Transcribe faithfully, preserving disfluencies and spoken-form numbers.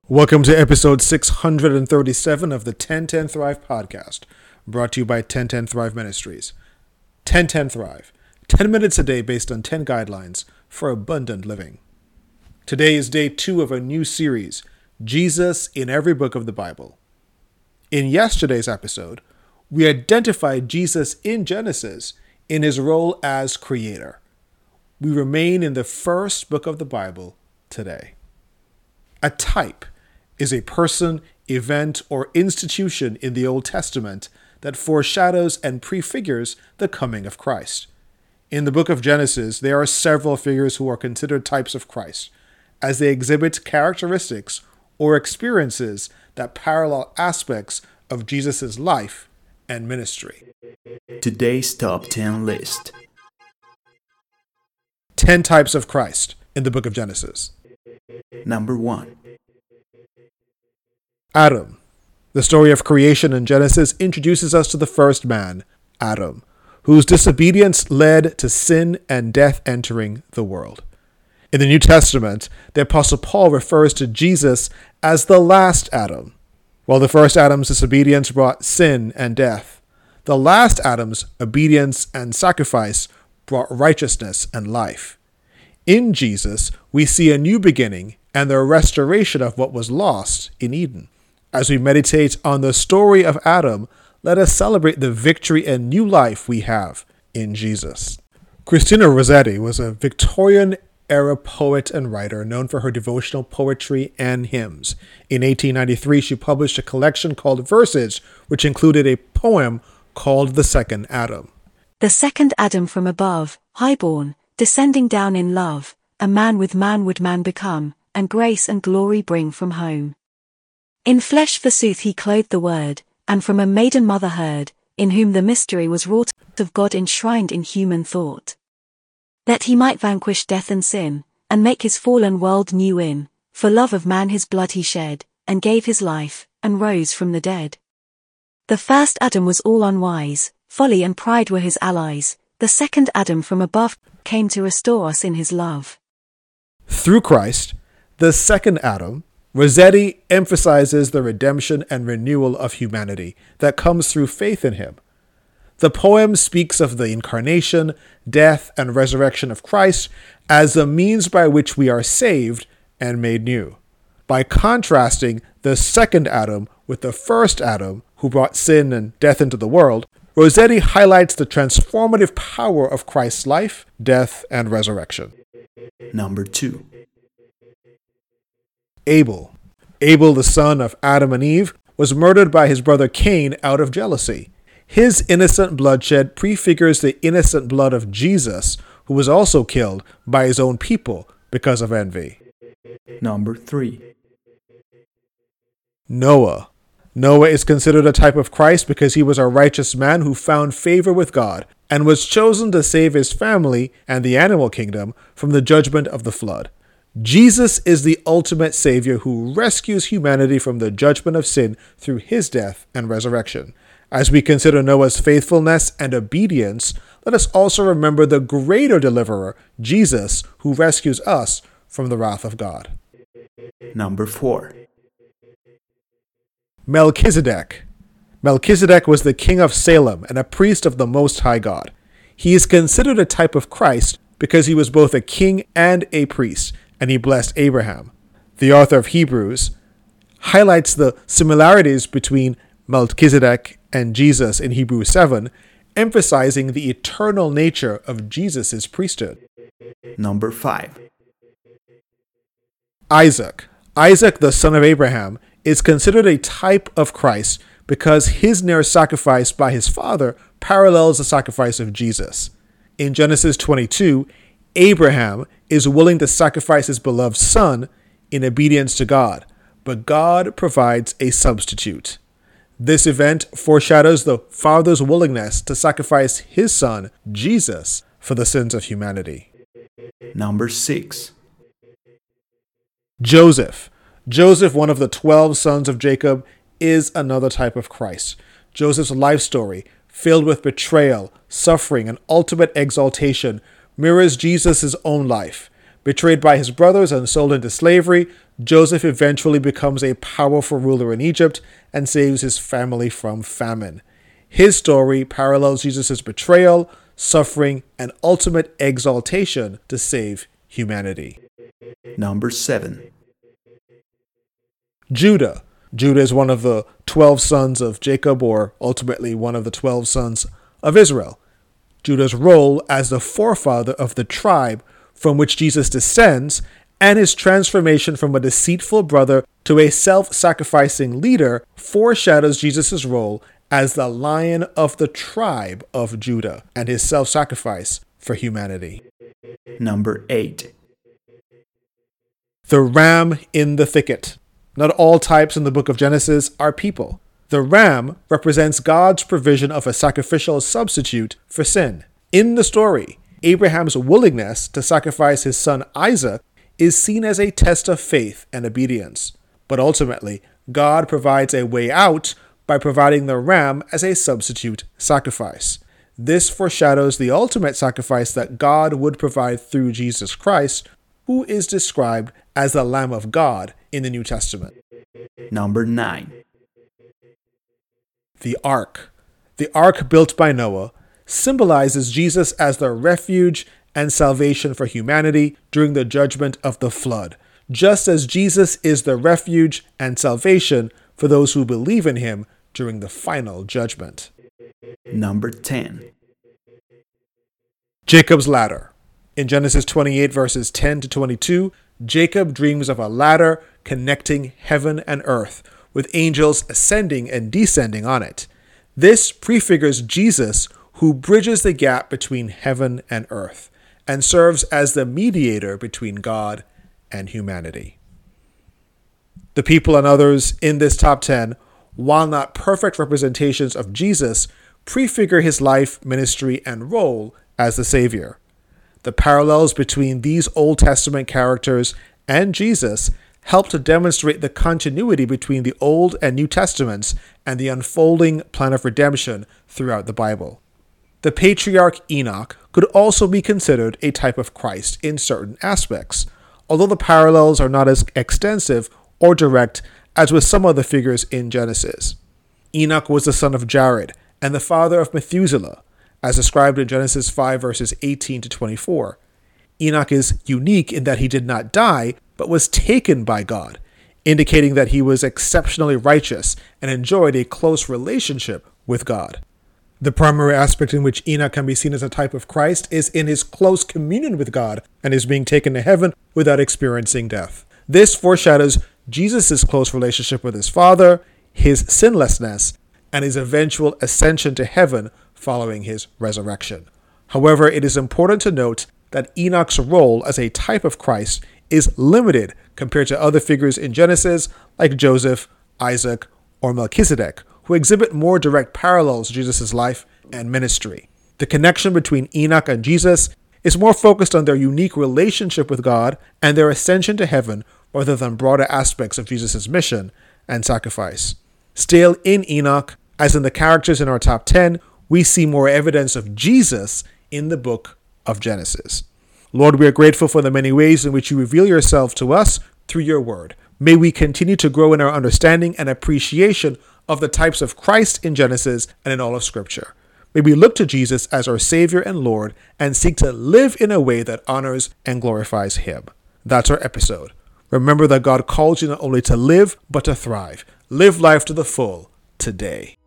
Welcome to episode six hundred thirty-seven of the ten ten Thrive podcast, brought to you by ten ten Thrive Ministries. ten ten Thrive, ten minutes a day based on ten guidelines for abundant living. Today is day two of a new series, Jesus in Every Book of the Bible. In yesterday's episode, we identified Jesus in Genesis in his role as creator. We remain in the first book of the Bible today. A type is a person, event, or institution in the Old Testament that foreshadows and prefigures the coming of Christ. In the book of Genesis, there are several figures who are considered types of Christ, as they exhibit characteristics or experiences that parallel aspects of Jesus' life and ministry. Today's top ten list. ten types of Christ in the book of Genesis. Number one. Adam. The story of creation in Genesis introduces us to the first man, Adam, whose disobedience led to sin and death entering the world. In the New Testament, the Apostle Paul refers to Jesus as the last Adam. While the first Adam's disobedience brought sin and death, the last Adam's obedience and sacrifice brought righteousness and life. In Jesus, we see a new beginning and the restoration of what was lost in Eden. As we meditate on the story of Adam, let us celebrate the victory and new life we have in Jesus. Christina Rossetti was a Victorian-era poet and writer known for her devotional poetry and hymns. In eighteen ninety-three, she published a collection called Verses, which included a poem called The Second Adam. The second Adam from above, highborn, descending down in love, a man with man would man become, and grace and glory bring from home. In flesh forsooth he clothed the word, and from a maiden mother heard, in whom the mystery was wrought of God enshrined in human thought. That he might vanquish death and sin, and make his fallen world new in, for love of man his blood he shed, and gave his life, and rose from the dead. The first Adam was all unwise, folly and pride were his allies, the second Adam from above came to restore us in his love. Through Christ, the second Adam, Rossetti emphasizes the redemption and renewal of humanity that comes through faith in him. The poem speaks of the incarnation, death, and resurrection of Christ as the means by which we are saved and made new. By contrasting the second Adam with the first Adam, who brought sin and death into the world, Rossetti highlights the transformative power of Christ's life, death, and resurrection. Number two. Abel. Abel, the son of Adam and Eve, was murdered by his brother Cain out of jealousy. His innocent bloodshed prefigures the innocent blood of Jesus, who was also killed by his own people because of envy. Number three. Noah. Noah is considered a type of Christ because he was a righteous man who found favor with God and was chosen to save his family and the animal kingdom from the judgment of the flood. Jesus is the ultimate Savior who rescues humanity from the judgment of sin through his death and resurrection. As we consider Noah's faithfulness and obedience, let us also remember the greater deliverer, Jesus, who rescues us from the wrath of God. Number four. Melchizedek. Melchizedek was the king of Salem and a priest of the Most High God. He is considered a type of Christ because he was both a king and a priest, and he blessed Abraham. The author of Hebrews highlights the similarities between Melchizedek and Jesus in Hebrews seven, emphasizing the eternal nature of Jesus' priesthood. Number five. Isaac. Isaac, the son of Abraham, is considered a type of Christ because his near sacrifice by his father parallels the sacrifice of Jesus. In Genesis twenty-two, Abraham is willing to sacrifice his beloved son in obedience to God, but God provides a substitute. This event foreshadows the Father's willingness to sacrifice his son, Jesus, for the sins of humanity. Number six. Joseph. Joseph, one of the twelve sons of Jacob, is another type of Christ. Joseph's life story, filled with betrayal, suffering, and ultimate exaltation, mirrors Jesus' own life. Betrayed by his brothers and sold into slavery, Joseph eventually becomes a powerful ruler in Egypt and saves his family from famine. His story parallels Jesus' betrayal, suffering, and ultimate exaltation to save humanity. Number seven. Judah. Judah is one of the twelve sons of Jacob, or ultimately one of the twelve sons of Israel. Judah's role as the forefather of the tribe from which Jesus descends, and his transformation from a deceitful brother to a self-sacrificing leader, foreshadows Jesus' role as the Lion of the tribe of Judah and his self-sacrifice for humanity. Number eight. The ram in the thicket. Not all types in the book of Genesis are people. The ram represents God's provision of a sacrificial substitute for sin. In the story, Abraham's willingness to sacrifice his son Isaac is seen as a test of faith and obedience. But ultimately, God provides a way out by providing the ram as a substitute sacrifice. This foreshadows the ultimate sacrifice that God would provide through Jesus Christ, who is described as the Lamb of God in the New Testament. Number nine. The Ark. The Ark built by Noah symbolizes Jesus as the refuge and salvation for humanity during the judgment of the flood, just as Jesus is the refuge and salvation for those who believe in him during the final judgment. Number ten. Jacob's ladder. In Genesis twenty-eight verses ten to twenty-two, Jacob dreams of a ladder connecting heaven and earth, with angels ascending and descending on it. This prefigures Jesus, who bridges the gap between heaven and earth and serves as the mediator between God and humanity. The people and others in this top ten, while not perfect representations of Jesus, prefigure his life, ministry, and role as the Savior. The parallels between these Old Testament characters and Jesus help to demonstrate the continuity between the Old and New Testaments and the unfolding plan of redemption throughout the Bible. The patriarch Enoch could also be considered a type of Christ in certain aspects, although the parallels are not as extensive or direct as with some of the figures in Genesis. Enoch was the son of Jared and the father of Methuselah, as described in Genesis five verses eighteen to twenty-four. Enoch is unique in that he did not die, but was taken by God, indicating that he was exceptionally righteous and enjoyed a close relationship with God. The primary aspect in which Enoch can be seen as a type of Christ is in his close communion with God and his being taken to heaven without experiencing death. This foreshadows Jesus' close relationship with his Father, his sinlessness, and his eventual ascension to heaven following his resurrection. However, it is important to note that Enoch's role as a type of Christ is limited compared to other figures in Genesis like Joseph, Isaac, or Melchizedek, who exhibit more direct parallels to Jesus' life and ministry. The connection between Enoch and Jesus is more focused on their unique relationship with God and their ascension to heaven rather than broader aspects of Jesus' mission and sacrifice. Still, in Enoch, as in the characters in our top ten, we see more evidence of Jesus in the book of Genesis. Lord, we are grateful for the many ways in which you reveal yourself to us through your word. May we continue to grow in our understanding and appreciation of the types of Christ in Genesis and in all of Scripture. May we look to Jesus as our Savior and Lord and seek to live in a way that honors and glorifies him. That's our episode. Remember that God calls you not only to live, but to thrive. Live life to the full today.